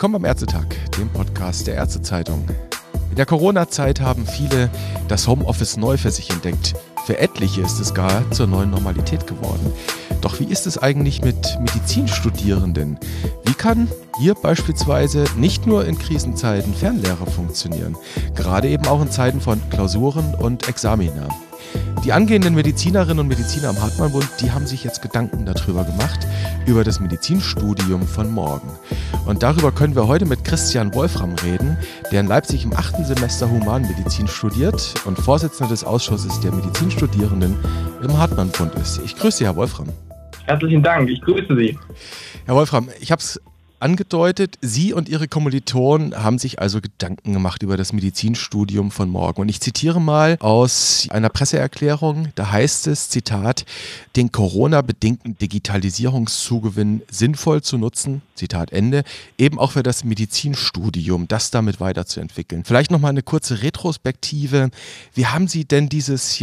Willkommen am Ärztetag, dem Podcast der Ärztezeitung. In der Corona-Zeit haben viele das Homeoffice neu für sich entdeckt. Für etliche ist es gar zur neuen Normalität geworden. Doch wie ist es eigentlich mit Medizinstudierenden? Wie kann hier beispielsweise nicht nur in Krisenzeiten Fernlehre funktionieren, gerade eben auch in Zeiten von Klausuren und Examina? Die angehenden Medizinerinnen und Mediziner am Hartmann-Bund, die haben sich jetzt Gedanken darüber gemacht, über das Medizinstudium von morgen. Und darüber können wir heute mit Christian Wolfram reden, der in Leipzig im 8. Semester Humanmedizin studiert und Vorsitzender des Ausschusses der Medizinstudierenden im Hartmann-Bund ist. Ich grüße Sie, Herr Wolfram. Herzlichen Dank, ich grüße Sie. Herr Wolfram, ich habe es angedeutet, Sie und Ihre Kommilitonen haben sich also Gedanken gemacht über das Medizinstudium von morgen. Und ich zitiere mal aus einer Presseerklärung, da heißt es, Zitat, den Corona-bedingten Digitalisierungszugewinn sinnvoll zu nutzen, Zitat Ende, eben auch für das Medizinstudium, das damit weiterzuentwickeln. Vielleicht nochmal eine kurze Retrospektive. Wie haben Sie denn dieses,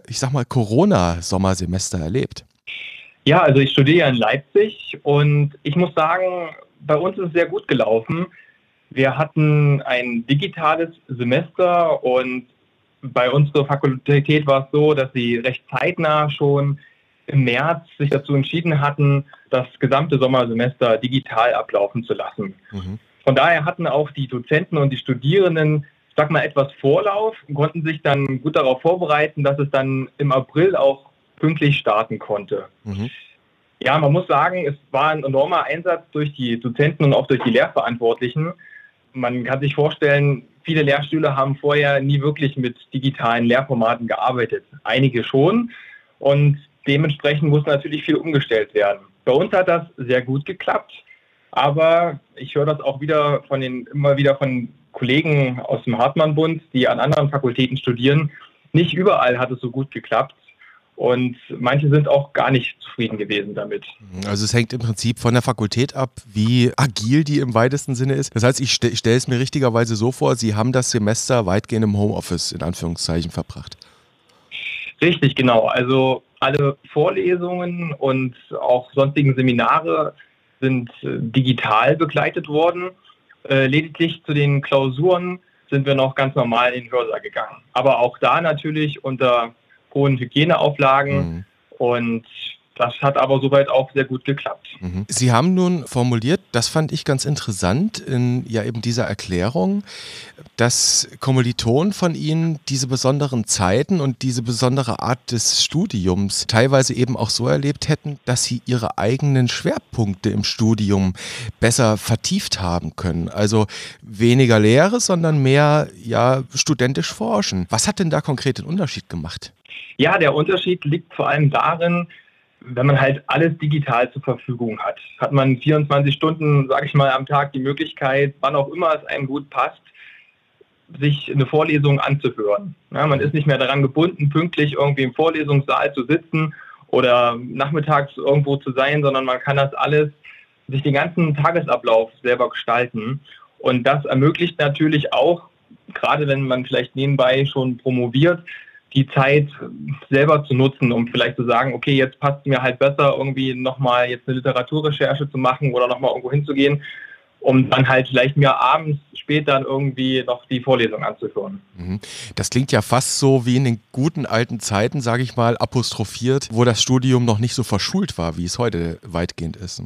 Corona-Sommersemester erlebt? Ja, also ich studiere in Leipzig und ich muss sagen, bei uns ist es sehr gut gelaufen. Wir hatten ein digitales Semester und bei unserer Fakultät war es so, dass sie recht zeitnah schon im März sich dazu entschieden hatten, das gesamte Sommersemester digital ablaufen zu lassen. Von daher hatten auch die Dozenten und die Studierenden, etwas Vorlauf und konnten sich dann gut darauf vorbereiten, dass es dann im April auch pünktlich starten konnte. Ja, man muss sagen, es war ein enormer Einsatz durch die Dozenten und auch durch die Lehrverantwortlichen. Man kann sich vorstellen, viele Lehrstühle haben vorher nie wirklich mit digitalen Lehrformaten gearbeitet. Einige schon und dementsprechend muss natürlich viel umgestellt werden. Bei uns hat das sehr gut geklappt, aber ich höre das auch immer wieder von Kollegen aus dem Hartmann-Bund, die an anderen Fakultäten studieren. Nicht überall hat es so gut geklappt. Und manche sind auch gar nicht zufrieden gewesen damit. Also es hängt im Prinzip von der Fakultät ab, wie agil die im weitesten Sinne ist. Das heißt, ich stelle es mir richtigerweise so vor, Sie haben das Semester weitgehend im Homeoffice in Anführungszeichen verbracht. Richtig, genau. Also alle Vorlesungen und auch sonstigen Seminare sind digital begleitet worden. Lediglich zu den Klausuren sind wir noch ganz normal in den Hörsaal gegangen. Aber auch da natürlich unter hohen Hygieneauflagen und das hat aber soweit auch sehr gut geklappt. Sie haben nun formuliert, das fand ich ganz interessant in eben dieser Erklärung, dass Kommilitonen von Ihnen diese besonderen Zeiten und diese besondere Art des Studiums teilweise eben auch so erlebt hätten, dass sie ihre eigenen Schwerpunkte im Studium besser vertieft haben können. Also weniger Lehre, sondern mehr studentisch forschen. Was hat denn da konkret den Unterschied gemacht? Ja, der Unterschied liegt vor allem darin, wenn man halt alles digital zur Verfügung hat. Hat man 24 Stunden, am Tag die Möglichkeit, wann auch immer es einem gut passt, sich eine Vorlesung anzuhören. Ja, man ist nicht mehr daran gebunden, pünktlich irgendwie im Vorlesungssaal zu sitzen oder nachmittags irgendwo zu sein, sondern man kann das alles, sich den ganzen Tagesablauf selber gestalten. Und das ermöglicht natürlich auch, gerade wenn man vielleicht nebenbei schon promoviert, die Zeit selber zu nutzen, um vielleicht zu sagen, okay, jetzt passt es mir halt besser, irgendwie nochmal jetzt eine Literaturrecherche zu machen oder nochmal irgendwo hinzugehen, um dann halt vielleicht mir abends später irgendwie noch die Vorlesung anzuhören. Das klingt ja fast so wie in den guten alten Zeiten, apostrophiert, wo das Studium noch nicht so verschult war, wie es heute weitgehend ist.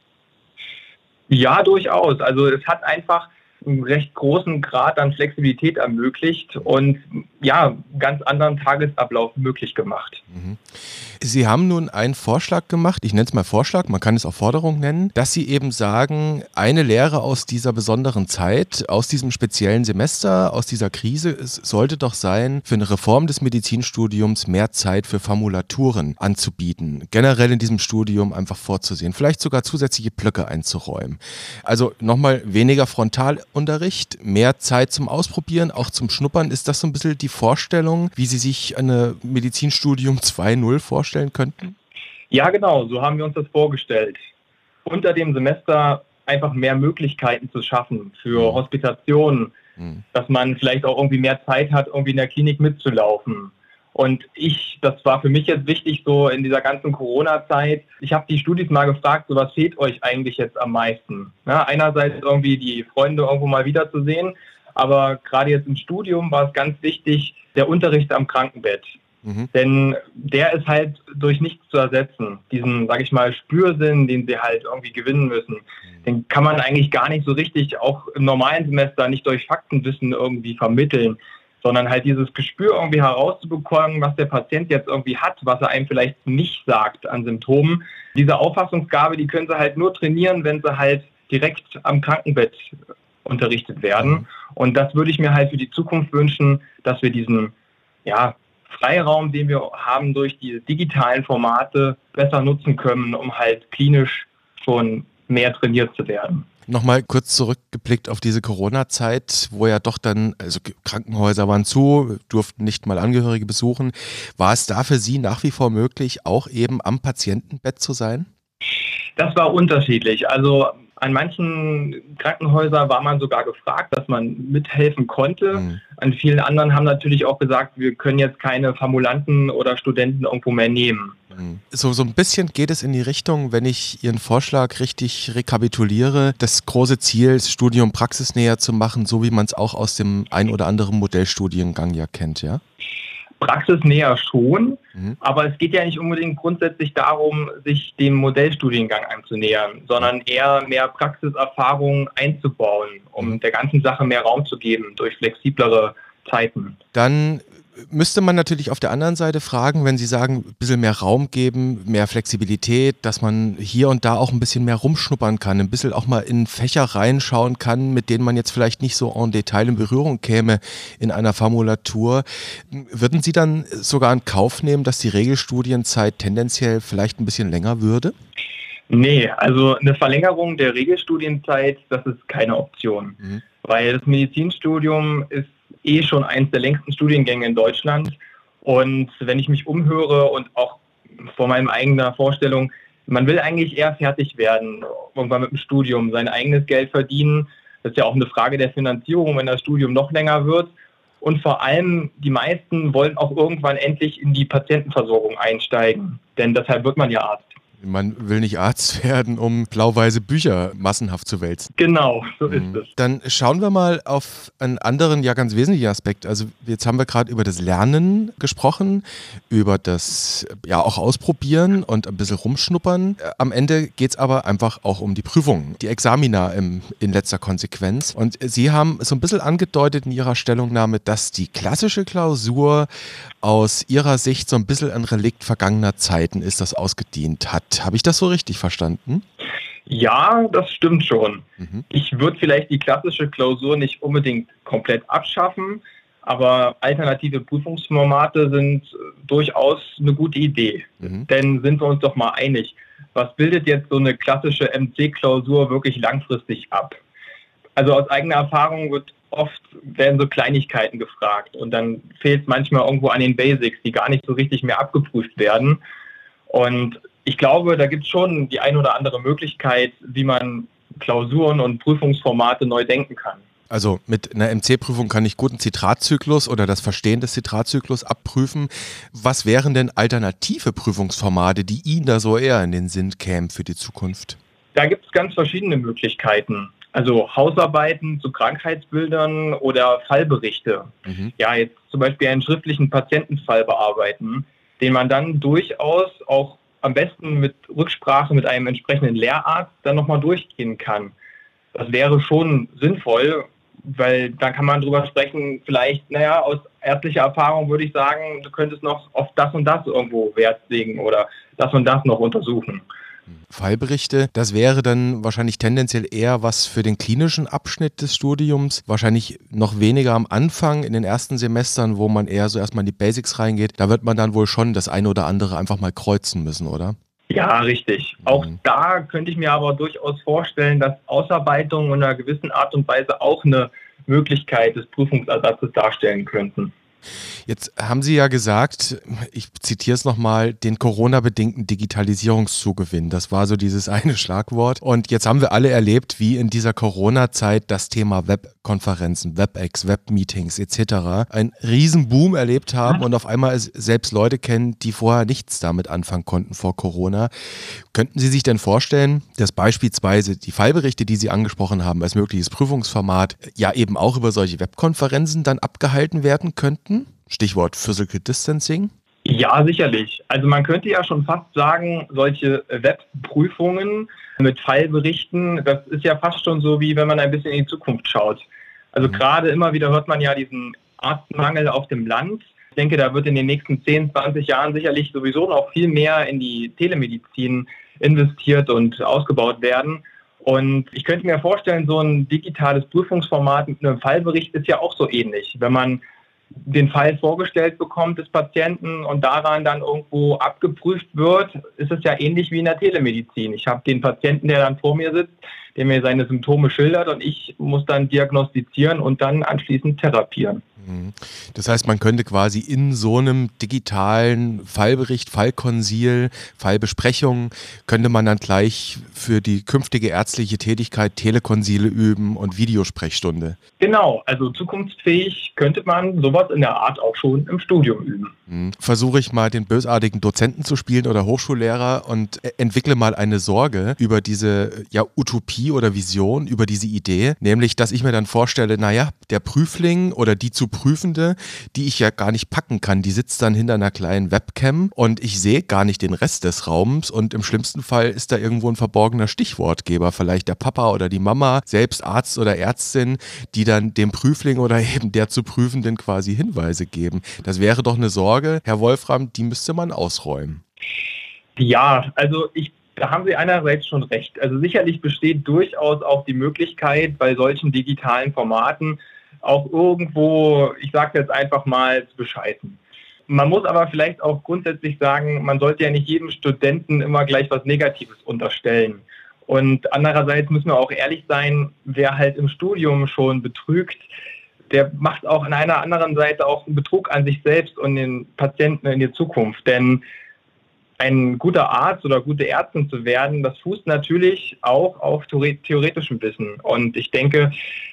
Ja, durchaus. Also es hat einfach einen recht großen Grad an Flexibilität ermöglicht und ganz anderen Tagesablauf möglich gemacht. Sie haben nun einen Vorschlag gemacht, ich nenne es mal Vorschlag, man kann es auch Forderung nennen, dass Sie eben sagen, eine Lehre aus dieser besonderen Zeit, aus diesem speziellen Semester, aus dieser Krise, es sollte doch sein, für eine Reform des Medizinstudiums mehr Zeit für Formulaturen anzubieten, generell in diesem Studium einfach vorzusehen, vielleicht sogar zusätzliche Blöcke einzuräumen. Also nochmal weniger Frontalunterricht, mehr Zeit zum Ausprobieren, auch zum Schnuppern. Ist das so ein bisschen die Vorstellung, wie Sie sich eine Medizinstudium 2.0 vorstellen könnten? Ja, genau, so haben wir uns das vorgestellt. Unter dem Semester einfach mehr Möglichkeiten zu schaffen für Hospitationen, dass man vielleicht auch irgendwie mehr Zeit hat, irgendwie in der Klinik mitzulaufen Und das war für mich jetzt wichtig, so in dieser ganzen Corona-Zeit. Ich habe die Studis mal gefragt, so was fehlt euch eigentlich jetzt am meisten? Ja, einerseits irgendwie die Freunde irgendwo mal wiederzusehen, aber gerade jetzt im Studium war es ganz wichtig, der Unterricht am Krankenbett. Denn der ist halt durch nichts zu ersetzen. Diesen, sage ich mal, Spürsinn, den sie halt irgendwie gewinnen müssen, den kann man eigentlich gar nicht so richtig, auch im normalen Semester, nicht durch Faktenwissen irgendwie vermitteln, sondern halt dieses Gespür irgendwie herauszubekommen, was der Patient jetzt irgendwie hat, was er einem vielleicht nicht sagt an Symptomen. Diese Auffassungsgabe, die können sie halt nur trainieren, wenn sie halt direkt am Krankenbett unterrichtet werden. Und das würde ich mir halt für die Zukunft wünschen, dass wir diesen, Freiraum, den wir haben durch diese digitalen Formate, besser nutzen können, um halt klinisch schon mehr trainiert zu werden. Nochmal kurz zurückgeblickt auf diese Corona-Zeit, wo ja doch dann, also Krankenhäuser waren zu, durften nicht mal Angehörige besuchen. War es da für Sie nach wie vor möglich, auch eben am Patientenbett zu sein? Das war unterschiedlich. Also an manchen Krankenhäusern war man sogar gefragt, dass man mithelfen konnte. An vielen anderen haben natürlich auch gesagt, wir können jetzt keine Formulanten oder Studenten irgendwo mehr nehmen. So ein bisschen geht es in die Richtung, wenn ich Ihren Vorschlag richtig rekapituliere, das große Ziel, das Studium praxisnäher zu machen, so wie man es auch aus dem ein oder anderen Modellstudiengang ja kennt, ja? Praxisnäher schon, aber es geht ja nicht unbedingt grundsätzlich darum, sich dem Modellstudiengang anzunähern, sondern eher mehr Praxiserfahrung einzubauen, um der ganzen Sache mehr Raum zu geben durch flexiblere Zeiten. Dann müsste man natürlich auf der anderen Seite fragen, wenn Sie sagen, ein bisschen mehr Raum geben, mehr Flexibilität, dass man hier und da auch ein bisschen mehr rumschnuppern kann, ein bisschen auch mal in Fächer reinschauen kann, mit denen man jetzt vielleicht nicht so en Detail in Berührung käme in einer Formulatur. Würden Sie dann sogar in Kauf nehmen, dass die Regelstudienzeit tendenziell vielleicht ein bisschen länger würde? Nee, also eine Verlängerung der Regelstudienzeit, das ist keine Option, weil das Medizinstudium ist schon eins der längsten Studiengänge in Deutschland. Und wenn ich mich umhöre und auch vor meiner eigenen Vorstellung, man will eigentlich eher fertig werden, irgendwann mit dem Studium, sein eigenes Geld verdienen. Das ist ja auch eine Frage der Finanzierung, wenn das Studium noch länger wird. Und vor allem, die meisten wollen auch irgendwann endlich in die Patientenversorgung einsteigen. Denn deshalb wird man ja Arzt. Man will nicht Arzt werden, um blau-weiße Bücher massenhaft zu wälzen. Genau, so ist es. Dann schauen wir mal auf einen anderen, ja ganz wesentlichen Aspekt. Also jetzt haben wir gerade über das Lernen gesprochen, über das ja auch Ausprobieren und ein bisschen rumschnuppern. Am Ende geht es aber einfach auch um die Prüfungen, die Examina in letzter Konsequenz. Und Sie haben so ein bisschen angedeutet in Ihrer Stellungnahme, dass die klassische Klausur aus Ihrer Sicht so ein bisschen ein Relikt vergangener Zeiten ist, das ausgedient hat. Habe ich das so richtig verstanden? Ja, das stimmt schon. Ich würde vielleicht die klassische Klausur nicht unbedingt komplett abschaffen, aber alternative Prüfungsformate sind durchaus eine gute Idee. Denn sind wir uns doch mal einig, was bildet jetzt so eine klassische MC-Klausur wirklich langfristig ab? Also aus eigener Erfahrung werden so Kleinigkeiten gefragt und dann fehlt es manchmal irgendwo an den Basics, die gar nicht so richtig mehr abgeprüft werden. Und ich glaube, da gibt es schon die ein oder andere Möglichkeit, wie man Klausuren und Prüfungsformate neu denken kann. Also mit einer MC-Prüfung kann ich gut einen Zitratzyklus oder das Verstehen des Zitratzyklus abprüfen. Was wären denn alternative Prüfungsformate, die Ihnen da so eher in den Sinn kämen für die Zukunft? Da gibt es ganz verschiedene Möglichkeiten. Also Hausarbeiten zu Krankheitsbildern oder Fallberichte. Ja, jetzt zum Beispiel einen schriftlichen Patientenfall bearbeiten, den man dann durchaus auch am besten mit Rücksprache mit einem entsprechenden Lehrarzt dann nochmal durchgehen kann. Das wäre schon sinnvoll, weil dann kann man drüber sprechen, vielleicht, aus ärztlicher Erfahrung würde ich sagen, du könntest noch auf das und das irgendwo Wert legen oder das und das noch untersuchen. Fallberichte, das wäre dann wahrscheinlich tendenziell eher was für den klinischen Abschnitt des Studiums, wahrscheinlich noch weniger am Anfang in den ersten Semestern, wo man eher so erstmal in die Basics reingeht. Da wird man dann wohl schon das eine oder andere einfach mal kreuzen müssen, oder? Ja, richtig. Auch da könnte ich mir aber durchaus vorstellen, dass Ausarbeitungen in einer gewissen Art und Weise auch eine Möglichkeit des Prüfungsersatzes darstellen könnten. Jetzt haben Sie ja gesagt, ich zitiere es nochmal, den Corona-bedingten Digitalisierungszugewinn. Das war so dieses eine Schlagwort. Und jetzt haben wir alle erlebt, wie in dieser Corona-Zeit das Thema Webkonferenzen, WebEx, Webmeetings etc. einen Riesenboom erlebt haben und auf einmal selbst Leute kennen, die vorher nichts damit anfangen konnten vor Corona. Könnten Sie sich denn vorstellen, dass beispielsweise die Fallberichte, die Sie angesprochen haben, als mögliches Prüfungsformat, ja eben auch über solche Webkonferenzen dann abgehalten werden könnten? Stichwort Physical Distancing? Ja, sicherlich. Also man könnte ja schon fast sagen, solche Webprüfungen mit Fallberichten, das ist ja fast schon so, wie wenn man ein bisschen in die Zukunft schaut. Also gerade immer wieder hört man ja diesen Arztmangel auf dem Land. Ich denke, da wird in den nächsten 10, 20 Jahren sicherlich sowieso noch viel mehr in die Telemedizin investiert und ausgebaut werden. Und ich könnte mir vorstellen, so ein digitales Prüfungsformat mit einem Fallbericht ist ja auch so ähnlich. Wenn man den Fall vorgestellt bekommt des Patienten und daran dann irgendwo abgeprüft wird, ist es ja ähnlich wie in der Telemedizin. Ich habe den Patienten, der dann vor mir sitzt, der mir seine Symptome schildert und ich muss dann diagnostizieren und dann anschließend therapieren. Das heißt, man könnte quasi in so einem digitalen Fallbericht, Fallkonsil, Fallbesprechung, könnte man dann gleich für die künftige ärztliche Tätigkeit Telekonsile üben und Videosprechstunde. Genau, also zukunftsfähig könnte man sowas in der Art auch schon im Studium üben. Versuche ich mal den bösartigen Dozenten zu spielen oder Hochschullehrer und entwickle mal eine Sorge über diese Utopie oder Vision, über diese Idee, nämlich, dass ich mir dann vorstelle, naja, der Prüfling oder die zu Prüfende, die ich ja gar nicht packen kann, die sitzt dann hinter einer kleinen Webcam und ich sehe gar nicht den Rest des Raums und im schlimmsten Fall ist da irgendwo ein verborgener Stichwortgeber, vielleicht der Papa oder die Mama, selbst Arzt oder Ärztin, die dann dem Prüfling oder eben der zu Prüfenden quasi Hinweise geben. Das wäre doch eine Sorge, Herr Wolfram, die müsste man ausräumen. Ja, also da haben Sie einerseits schon recht. Also sicherlich besteht durchaus auch die Möglichkeit, bei solchen digitalen Formaten auch irgendwo, ich sage jetzt einfach mal, zu bescheißen. Man muss aber vielleicht auch grundsätzlich sagen, man sollte ja nicht jedem Studenten immer gleich was Negatives unterstellen. Und andererseits müssen wir auch ehrlich sein, wer halt im Studium schon betrügt, der macht auch an einer anderen Seite auch einen Betrug an sich selbst und den Patienten in die Zukunft. Denn ein guter Arzt oder gute Ärztin zu werden, das fußt natürlich auch auf theoretischem Wissen. Und ich denke,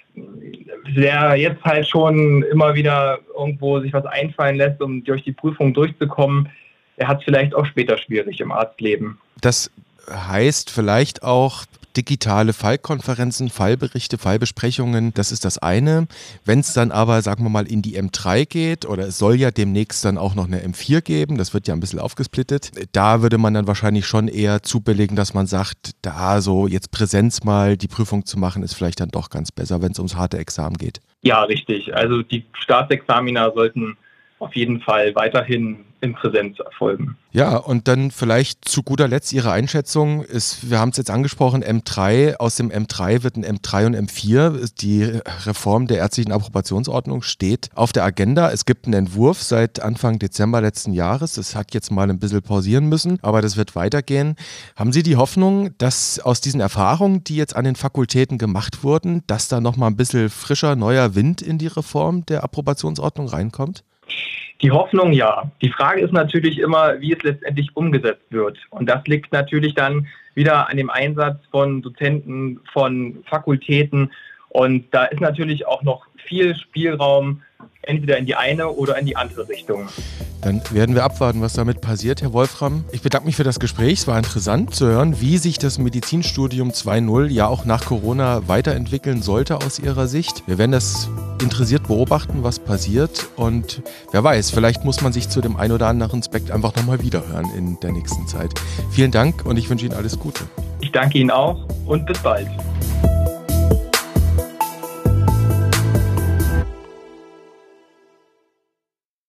wer jetzt halt schon immer wieder irgendwo sich was einfallen lässt, um durch die Prüfung durchzukommen, der hat es vielleicht auch später schwierig im Arztleben. Das heißt vielleicht auch digitale Fallkonferenzen, Fallberichte, Fallbesprechungen, das ist das eine. Wenn es dann aber, sagen wir mal, in die M3 geht oder es soll ja demnächst dann auch noch eine M4 geben, das wird ja ein bisschen aufgesplittet, da würde man dann wahrscheinlich schon eher zubilligen, dass man sagt, da so jetzt Präsenz mal die Prüfung zu machen, ist vielleicht dann doch ganz besser, wenn es ums harte Examen geht. Ja, richtig. Also die Staatsexamina sollten auf jeden Fall weiterhin in Präsenz erfolgen. Ja, und dann vielleicht zu guter Letzt Ihre Einschätzung ist, wir haben es jetzt angesprochen, M3, aus dem M3 wird ein M3 und M4. Die Reform der ärztlichen Approbationsordnung steht auf der Agenda. Es gibt einen Entwurf seit Anfang Dezember letzten Jahres. Das hat jetzt mal ein bisschen pausieren müssen, aber das wird weitergehen. Haben Sie die Hoffnung, dass aus diesen Erfahrungen, die jetzt an den Fakultäten gemacht wurden, dass da nochmal ein bisschen frischer, neuer Wind in die Reform der Approbationsordnung reinkommt? Die Hoffnung, ja. Die Frage ist natürlich immer, wie es letztendlich umgesetzt wird. Und das liegt natürlich dann wieder an dem Einsatz von Dozenten, von Fakultäten. Und da ist natürlich auch noch viel Spielraum, entweder in die eine oder in die andere Richtung. Dann werden wir abwarten, was damit passiert, Herr Wolfram. Ich bedanke mich für das Gespräch. Es war interessant zu hören, wie sich das Medizinstudium 2.0 ja auch nach Corona weiterentwickeln sollte aus Ihrer Sicht. Wir werden das interessiert beobachten, was passiert. Und wer weiß, vielleicht muss man sich zu dem ein oder anderen Aspekt einfach nochmal wiederhören in der nächsten Zeit. Vielen Dank und ich wünsche Ihnen alles Gute. Ich danke Ihnen auch und bis bald.